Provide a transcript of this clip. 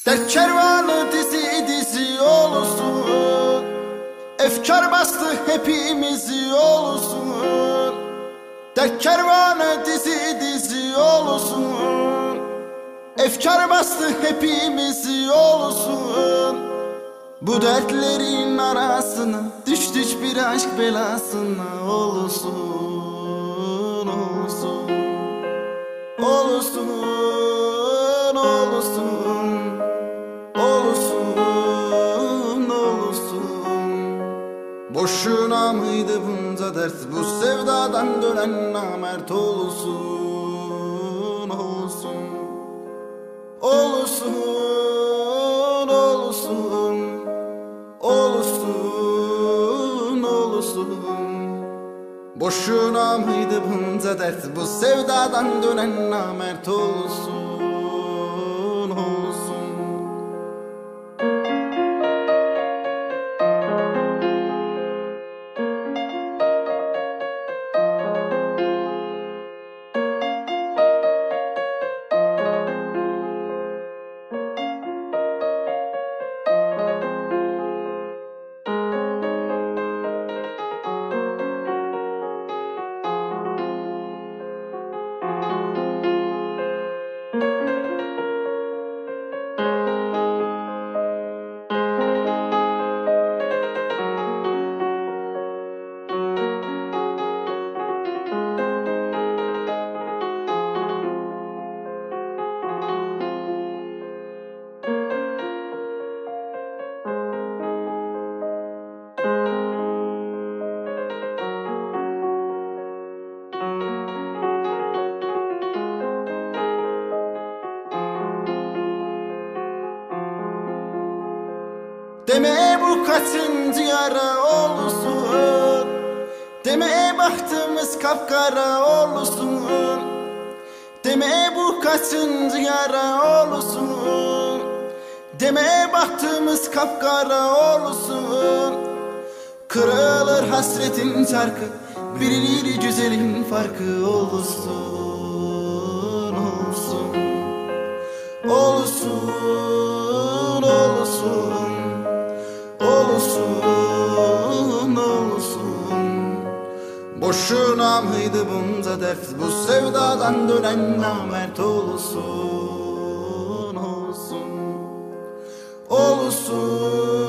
Dert kervanı dizi dizi olsun, efkar bastı hepimizi olsun. Dert kervanı dizi dizi olsun, efkar bastı hepimizi olsun. Bu dertlerin arasına düştük bir aşk belasına olsun, olsun, olsun, olsun, olsun, olsun. Boşuna mıydı bunca dert, bu sevdadan dönen namert olsun, olsun, olsun, olsun, olsun, olsun. Boşuna mıydı bunca dert, bu sevdadan dönen namert olsun, olsun. Deme bu kaçıncı yara olsun, deme bahtımız kapkara olsun, deme bu kaçıncı yara olsun, deme bahtımız kapkara olsun. Kırılır hasretin çarkı, birileri güzelin farkı olsun, olsun, olsun, olsun, olsun, olsun. Boşuna mıydı bunca dert, bu sevdadan dönen namert olsun, olsun, olsun.